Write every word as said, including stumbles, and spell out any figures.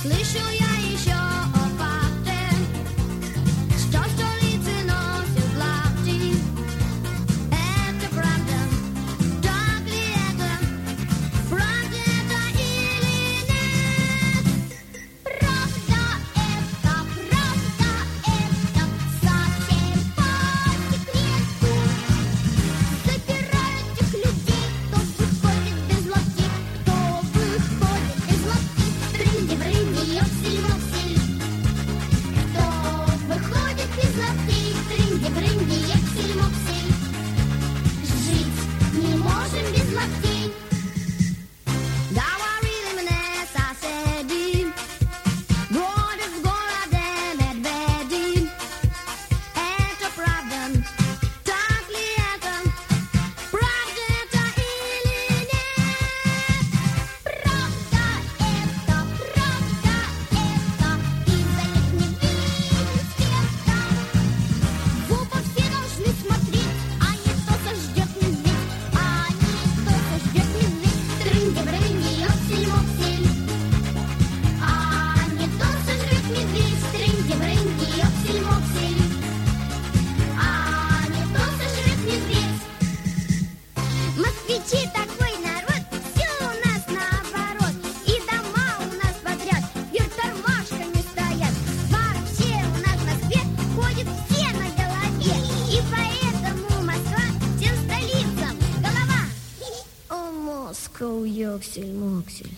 Слышу я еще о факте, что столицы носят лапти. Это правда, так ли это? Правда это или нет? Правда это, правда это, совсем по секрету. Забирают тех людей, кто выходит без лапти, кто выходит без лапти. Трынди-брынди, ёксель-моксель. Кто выходит без лапти, трынди-брынди, ёксель-моксель. Жить не можем без лаптей. Говорили мне соседи, бродят в городе медведи. Это правда, так ли это? Правда это или нет? Правда это, правда это, из-за них не виден света. В оба все должны смотреть, а не то сождет медведь, а не то сождет медведь. Трынди-брынди, ёксель-моксель. А не то сожрет медведь. Трынди-брынди, ёксель-моксель. А не то сожрет медведь. Москвичи такой народ, все у нас наоборот. И дома у нас подряд вверх тормашками стоят. Вообще у нас в Москве ходят все на голове. И поэтому Москва всем столицам голова. О, Москва, ёксель-моксель.